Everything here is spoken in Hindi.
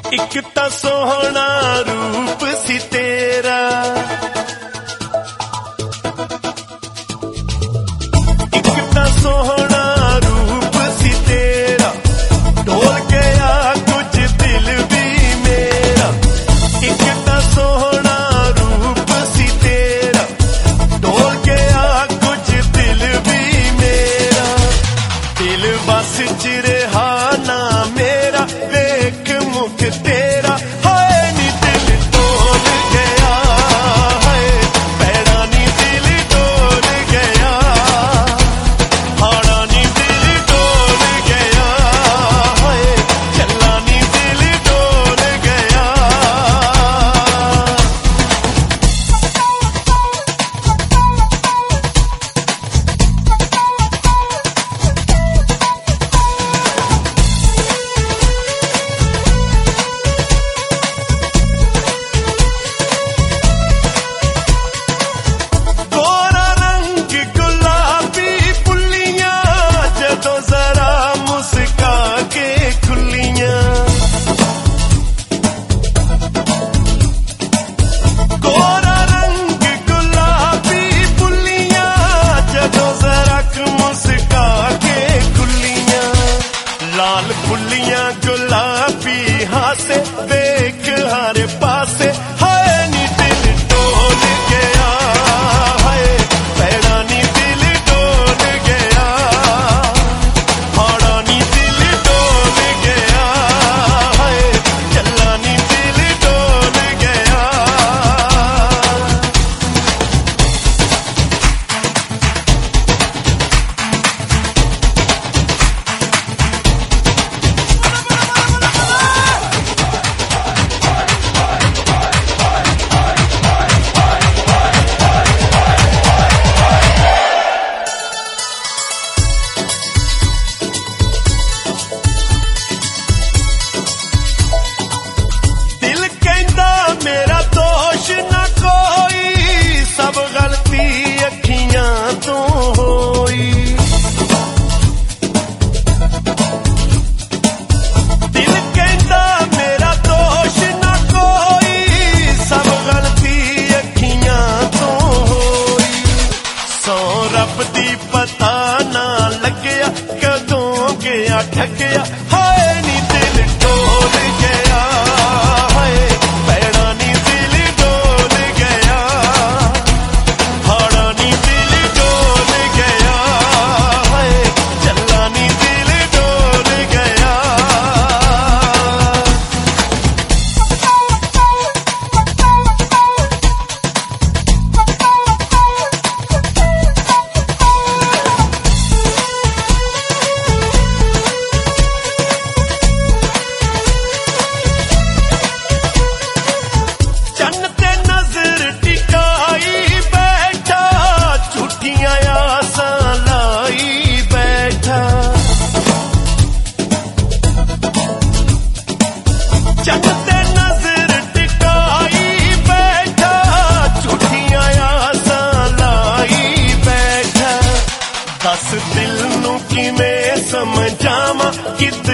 एक ता सोहना रूप सी तेरा, एक ता सोहना रूप सी तेरा, ढोल गया कुछ दिल भी मेरा। एक ता सोहना रूप सी तेरा, ढोल गया कुछ दिल भी मेरा। दिल बस च रहा ना मेरा, देख मुख तेरा, हाय नी दिल डोल गया, हाय पैड़ा नी दिल डोल गया, हाड़ा नी दिल डोल गया, हाय चला नी दिल डोल गया। लाल फुल्लियां गुलाबी हासे, देख हर पासे, हाय नी दिल डोल गया, हाय पैड़ा नी दिल डोल गया, हाड़ा नी दिल डोल गया, हाय चला नी दिल डोल गया। मेरा दोष ना कोई, सब गलती अखियां तो होई। दिल कहता मेरा दोष ना कोई, सब गलती अखियां तो होई। सौ रब दी पता ना लग्या, कदों गया ठगया, हाय नी दिल डोल गया, हाय पैड़ा नी दिल डोल गया, हाड़ा नी दिल डोल गया, हाय चला नी दिल डोल गया। दस दिल नू किवें समझावां कि